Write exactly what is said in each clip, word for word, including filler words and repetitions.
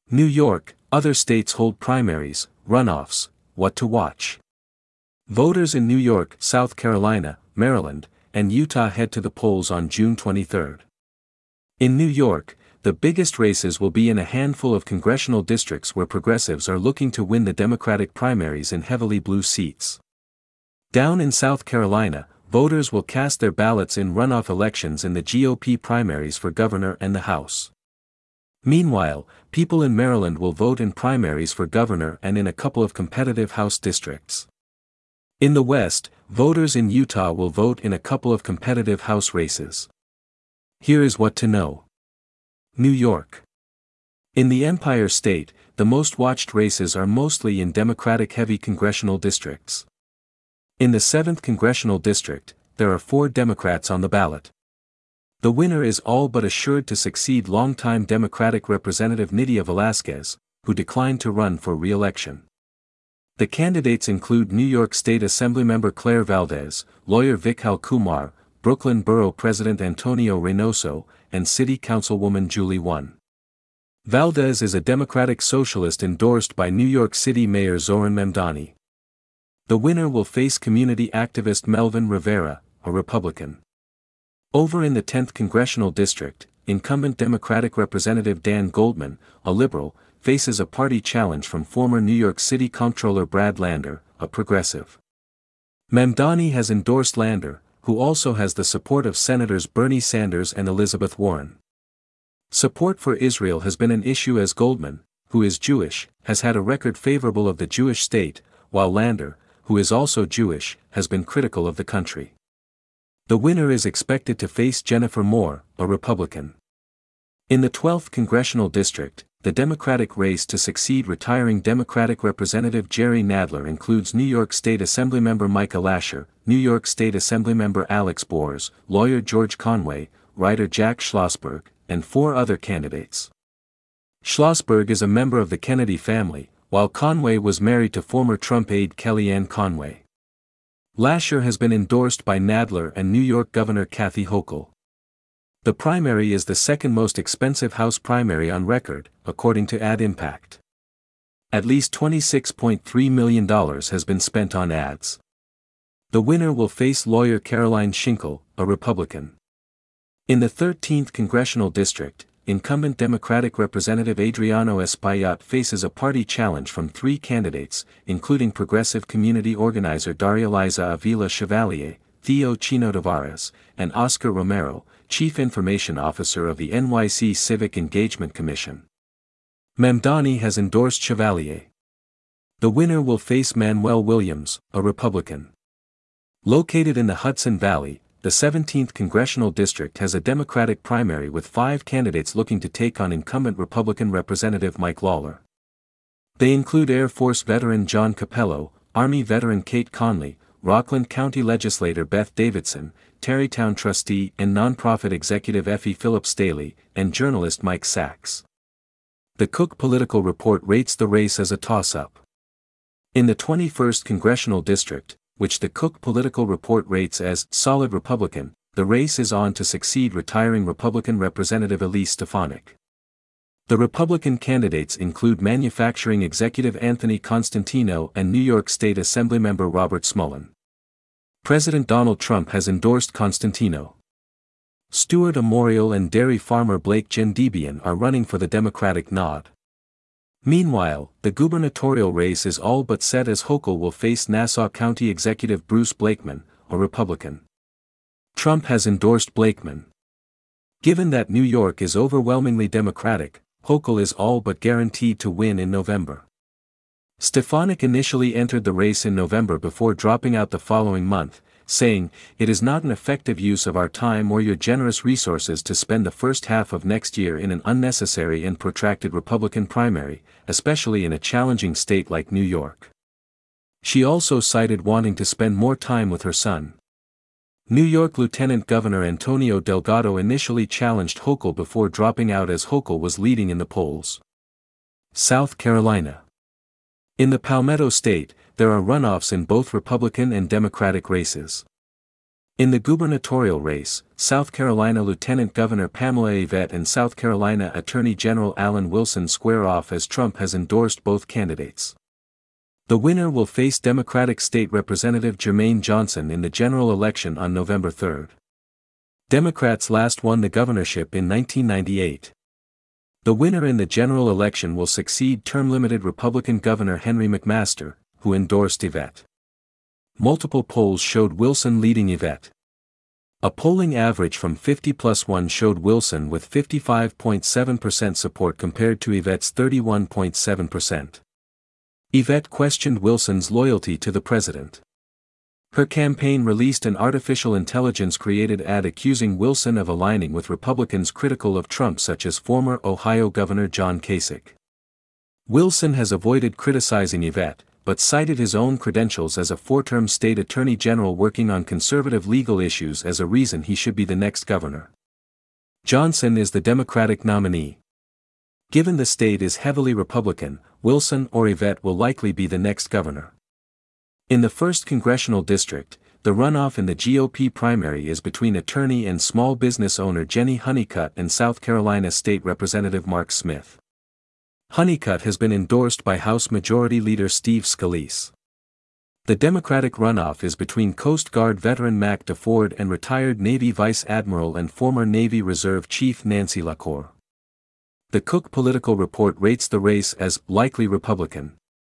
New York, other states hold primaries, runoffs, what to watch. Voters in New York, South Carolina, Maryland, and Utah head to the polls on June twenty-third. In New York, the biggest races will be in a handful of congressional districts where progressives are looking to win the Democratic primaries in heavily blue seats. Down in South Carolina, voters will cast their ballots in runoff elections in the G O P primaries for governor and the House. Meanwhile, people in Maryland will vote in primaries for governor and in a couple of competitive House districts. In the West, voters in Utah will vote in a couple of competitive House races. Here is what to know. New York. In the Empire State, the most watched races are mostly in Democratic-heavy congressional districts. In the seventh Congressional District, there are four Democrats on the ballot. The winner is all but assured to succeed longtime Democratic Representative Nydia Velázquez, who declined to run for re-election. The candidates include New York State Assemblymember Claire Valdez, lawyer Vishal Kumar, Brooklyn Borough President Antonio Reynoso, and City Councilwoman Julie Won. Valdez is a Democratic Socialist endorsed by New York City Mayor Zohran Mamdani. The winner will face community activist Melvin Rivera, a Republican. Over in the tenth Congressional District, incumbent Democratic Representative Dan Goldman, a liberal, faces a party challenge from former New York City Comptroller Brad Lander, a progressive. Mamdani has endorsed Lander, who also has the support of Senators Bernie Sanders and Elizabeth Warren. Support for Israel has been an issue as Goldman, who is Jewish, has had a record favorable of the Jewish state, while Lander, who is also Jewish, has been critical of the country. The winner is expected to face Jennifer Moore, a Republican. In the twelfth Congressional District, the Democratic race to succeed retiring Democratic Representative Jerry Nadler includes New York State Assemblymember Micah Lasher, New York State Assemblymember Alex Bors, lawyer George Conway, writer Jack Schlossberg, and four other candidates. Schlossberg is a member of the Kennedy family, while Conway was married to former Trump aide Kellyanne Conway. Lasher has been endorsed by Nadler and New York Governor Kathy Hochul. The primary is the second most expensive House primary on record, according to Ad Impact. At least twenty-six point three million dollars has been spent on ads. The winner will face lawyer Caroline Schinkel, a Republican. In the thirteenth Congressional District, incumbent Democratic Representative Adriano Espaillat faces a party challenge from three candidates, including progressive community organizer Daria Liza Avila Chevalier, Theo Chino Tavares, and Oscar Romero, Chief Information Officer of the N Y C Civic Engagement Commission. Mamdani has endorsed Chevalier. The winner will face Manuel Williams, a Republican. Located in the Hudson Valley, the seventeenth Congressional District has a Democratic primary with five candidates looking to take on incumbent Republican Representative Mike Lawler. They include Air Force veteran John Capello, Army veteran Kate Conley, Rockland County legislator Beth Davidson, Tarrytown trustee and nonprofit executive Effie Phillips Staley, and journalist Mike Sachs. The Cook Political Report rates the race as a toss-up. In the twenty-first Congressional District, which the Cook Political Report rates as solid Republican, the race is on to succeed retiring Republican Representative Elise Stefanik. The Republican candidates include manufacturing executive Anthony Constantino and New York State Assemblymember Robert Smullen. President Donald Trump has endorsed Constantino. Stuart Amorial and dairy farmer Blake Gendebian are running for the Democratic nod. Meanwhile, the gubernatorial race is all but set as Hochul will face Nassau County Executive Bruce Blakeman, a Republican. Trump has endorsed Blakeman. Given that New York is overwhelmingly Democratic, Hochul is all but guaranteed to win in November. Stefanik initially entered the race in November before dropping out the following month, saying, "It is not an effective use of our time or your generous resources to spend the first half of next year in an unnecessary and protracted Republican primary, especially in a challenging state like New York." She also cited wanting to spend more time with her son. New York Lieutenant Governor Antonio Delgado initially challenged Hochul before dropping out as Hochul was leading in the polls. South Carolina. In the Palmetto State, there are runoffs in both Republican and Democratic races. In the gubernatorial race, South Carolina Lieutenant Governor Pamela Yvette and South Carolina Attorney General Alan Wilson square off as Trump has endorsed both candidates. The winner will face Democratic State Representative Jermaine Johnson in the general election on November third. Democrats last won the governorship in nineteen ninety-eight. The winner in the general election will succeed term-limited Republican Governor Henry McMaster, who endorsed Yvette. Multiple polls showed Wilson leading Yvette. A polling average from fifty plus one showed Wilson with fifty-five point seven percent support compared to Yvette's thirty-one point seven percent. Yvette questioned Wilson's loyalty to the president. Her campaign released an artificial intelligence-created ad accusing Wilson of aligning with Republicans critical of Trump, such as former Ohio Governor John Kasich. Wilson has avoided criticizing Yvette, but cited his own credentials as a four-term state attorney general working on conservative legal issues as a reason he should be the next governor. Johnson is the Democratic nominee. Given the state is heavily Republican, Wilson or Yvette will likely be the next governor. In the first congressional district, the runoff in the G O P primary is between attorney and small business owner Jenny Honeycutt and South Carolina State Representative Mark Smith. Honeycutt has been endorsed by House Majority Leader Steve Scalise. The Democratic runoff is between Coast Guard veteran Mac DeFord and retired Navy Vice Admiral and former Navy Reserve Chief Nancy LaCour. The Cook Political Report rates the race as likely Republican.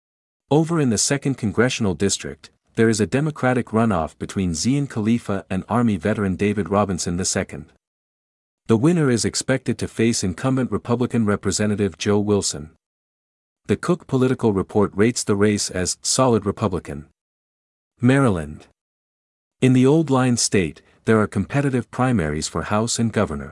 Over in the second congressional district, there is a Democratic runoff between Zian Khalifa and Army veteran David Robinson the second. The winner is expected to face incumbent Republican Representative Joe Wilson. The Cook Political Report rates the race as solid Republican. Maryland. In the Old Line state, there are competitive primaries for House and Governor.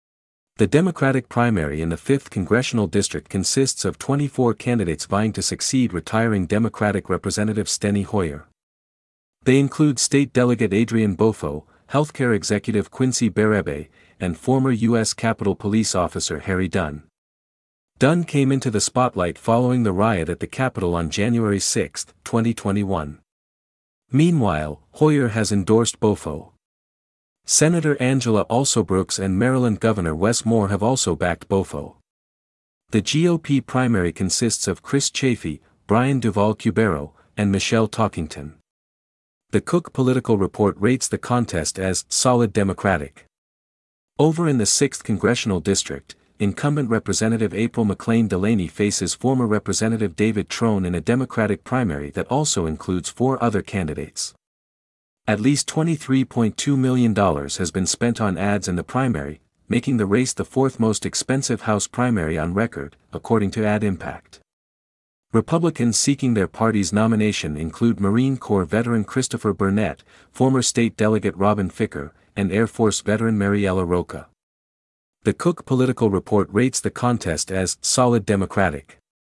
The Democratic primary in the fifth congressional district consists of twenty-four candidates vying to succeed retiring Democratic Representative Steny Hoyer. They include State Delegate Adrian Bofo, Healthcare Executive Quincy Berube, and former U S Capitol Police Officer Harry Dunn. Dunn came into the spotlight following the riot at the Capitol on January sixth, twenty twenty-one. Meanwhile, Hoyer has endorsed Bofo. Senator Angela Alsobrooks and Maryland Governor Wes Moore have also backed Bofo. The G O P primary consists of Chris Chafee, Brian Duval-Cubero, and Michelle Talkington. The Cook Political Report rates the contest as solid Democratic. Over in the sixth congressional district, incumbent Representative April McClain Delaney faces former Representative David Trone in a Democratic primary that also includes four other candidates. At least twenty-three point two million dollars has been spent on ads in the primary, making the race the fourth most expensive House primary on record, according to Ad Impact. Republicans seeking their party's nomination include Marine Corps veteran Christopher Burnett, former State Delegate Robin Ficker, and Air Force veteran Mariella Roca. The Cook Political Report rates the contest as solid Democratic.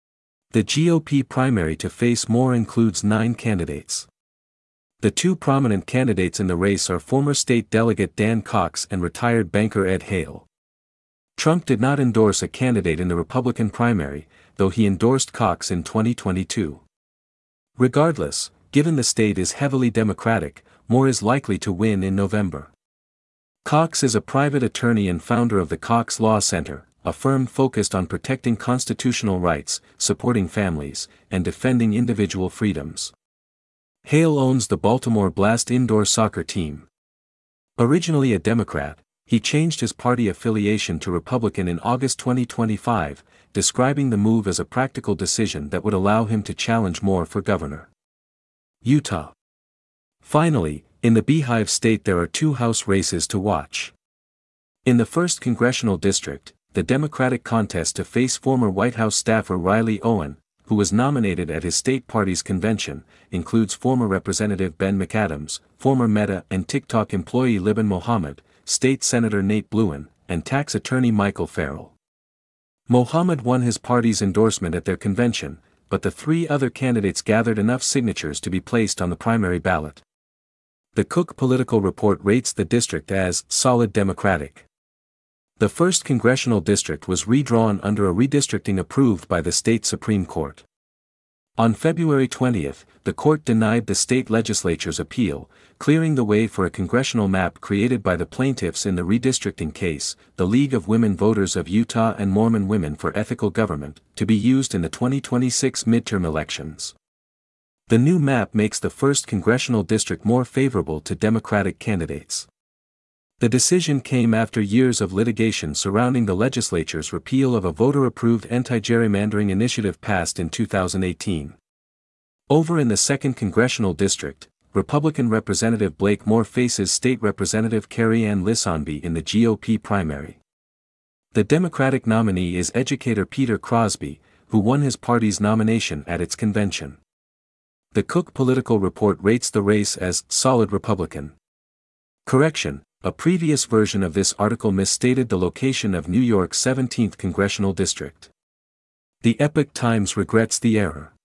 The G O P primary to face Moore includes nine candidates. The two prominent candidates in the race are former State Delegate Dan Cox and retired banker Ed Hale. Trump did not endorse a candidate in the Republican primary, though he endorsed Cox in twenty twenty-two. Regardless, given the state is heavily Democratic, Moore is likely to win in November. Cox is a private attorney and founder of the Cox Law Center, a firm focused on protecting constitutional rights, supporting families, and defending individual freedoms. Hale owns the Baltimore Blast indoor soccer team. Originally a Democrat, he changed his party affiliation to Republican in August twenty twenty-five, describing the move as a practical decision that would allow him to challenge Moore for governor. Utah. Finally, in the Beehive State there are two House races to watch. In the first congressional district, the Democratic contest to face former White House staffer Riley Owen, who was nominated at his state party's convention, includes former Representative Ben McAdams, former Meta and TikTok employee Libin Mohammed, State Senator Nate Bluin, and tax attorney Michael Farrell. Mohammed won his party's endorsement at their convention, but the three other candidates gathered enough signatures to be placed on the primary ballot. The Cook Political Report rates the district as solid Democratic. The first congressional district was redrawn under a redistricting approved by the state Supreme Court. On February twentieth, the court denied the state legislature's appeal, clearing the way for a congressional map created by the plaintiffs in the redistricting case, the League of Women Voters of Utah and Mormon Women for Ethical Government, to be used in the twenty twenty-six midterm elections. The new map makes the first congressional district more favorable to Democratic candidates. The decision came after years of litigation surrounding the legislature's repeal of a voter-approved anti-gerrymandering initiative passed in two thousand eighteen. Over in the second congressional district, Republican Representative Blake Moore faces State Representative Carrie Ann Lisonby in the G O P primary. The Democratic nominee is educator Peter Crosby, who won his party's nomination at its convention. The Cook Political Report rates the race as "solid Republican." Correction. A previous version of this article misstated the location of New York's seventeenth congressional district. The Epoch Times regrets the error.